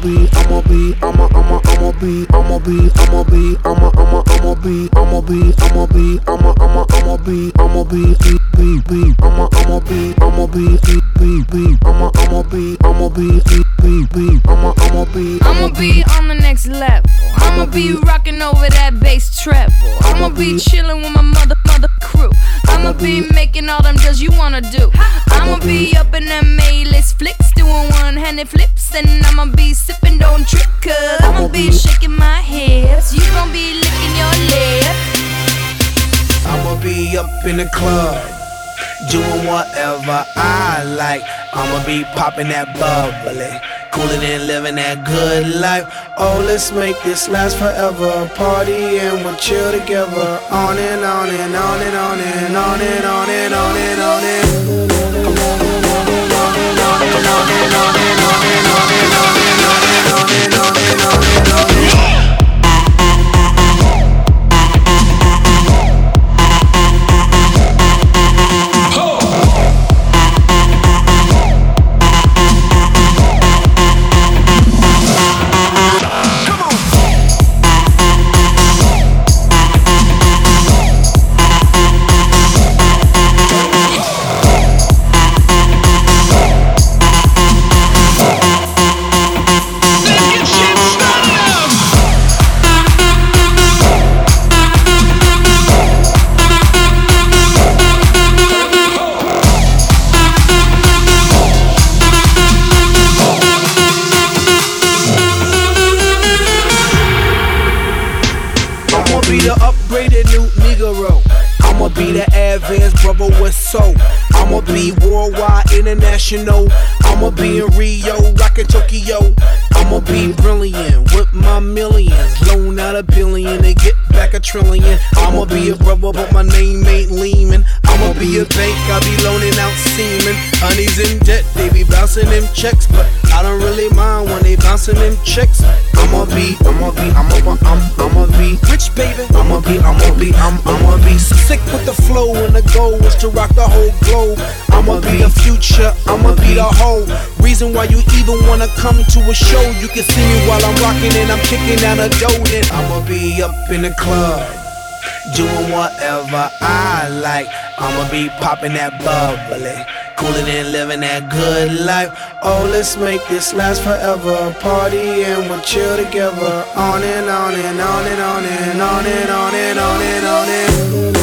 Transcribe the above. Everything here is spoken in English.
be, I'ma be, I'ma be, I'ma be, I'ma be, I'ma be, I'ma be, I'ma be, I'ma be, I'ma be, I'ma be, be, I'ma be, I'ma be, be, I'ma be, I'ma be, I'ma be on the next level. I'ma be rocking over that bass treble. I'ma be chilling with my mother crew. I'ma be making all them deals you wanna do. I'ma be up in them A-list flicks, doing one-handed flips, and I'ma be sipping, don't trip, cause I'ma be shaking my hips. You gon' be licking your lips. I'ma be up in the club, doing whatever I like. I'ma be popping that bubbly, coolin' and living that good life. Oh, let's make this last forever. Party and we'll chill together. On and on and on and on and on and on and on and on and the upgraded new Negro. I'ma be the advanced brother with soul. I'ma be worldwide, international. I'ma be in Rio, rockin' Tokyo. I'ma be brilliant with my millions. Loan out $1 billion and get back $1 trillion. I'ma be a brother, but my name ain't Lehman. I'ma be a bank, I be loaning out semen. Honey's in debt, they be bouncing them checks, but I don't really mind when they bouncing them checks. I'ma be rich, baby. I'ma be sick with the flow, and the goal is to rock the whole globe. I'ma be the future, I'ma be the whole reason why you even wanna come to a show. You can see me while I'm rocking and I'm kicking out a dough. Then I'ma be up in the club, doing whatever I like. I'ma be popping that bubbly, coolin' and living that good life. Oh, let's make this last forever. Party and we'll chill together. On and on and on and on and on and on and on and on and